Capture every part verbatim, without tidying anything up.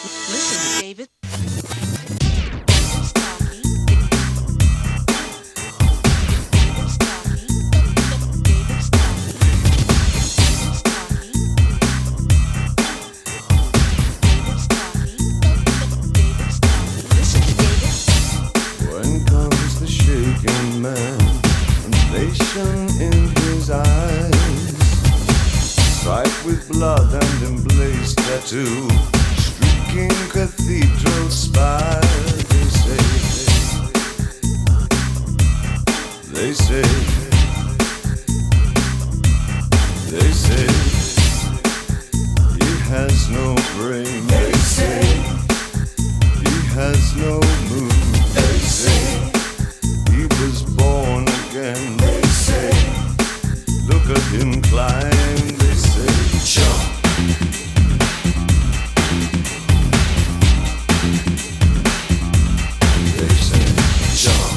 Listen, David. When comes the shaking man, elation in his eyes, striped with blood and emblazed tattoo, streaking cathedral spires. They say, they say, they say, he has no brain. They say, he has no mood. They say, he was born again. They say, look at him climb. They say, jump. They say, jump.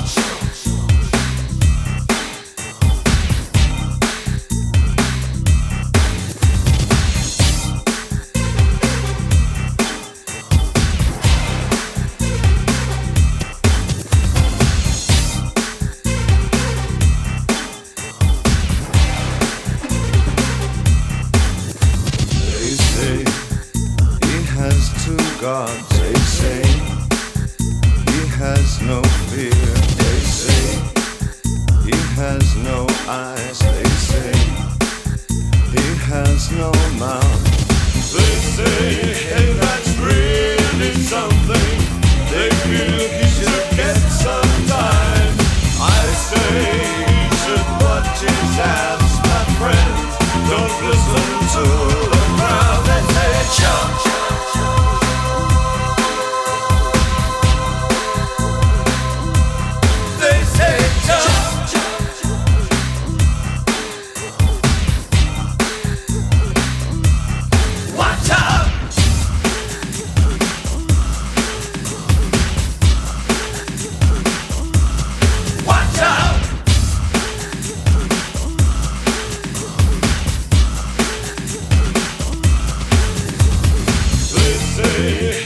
They say he has two gods. They say he has no fear. They say he has no eyes. They say he has no mouth. They say, hey, that's really something. They feel he should get some time. I say he should watch his hands, my friend. Don't listen to the crowd. They say, jump. They say, jump. Watch out. Watch out. They say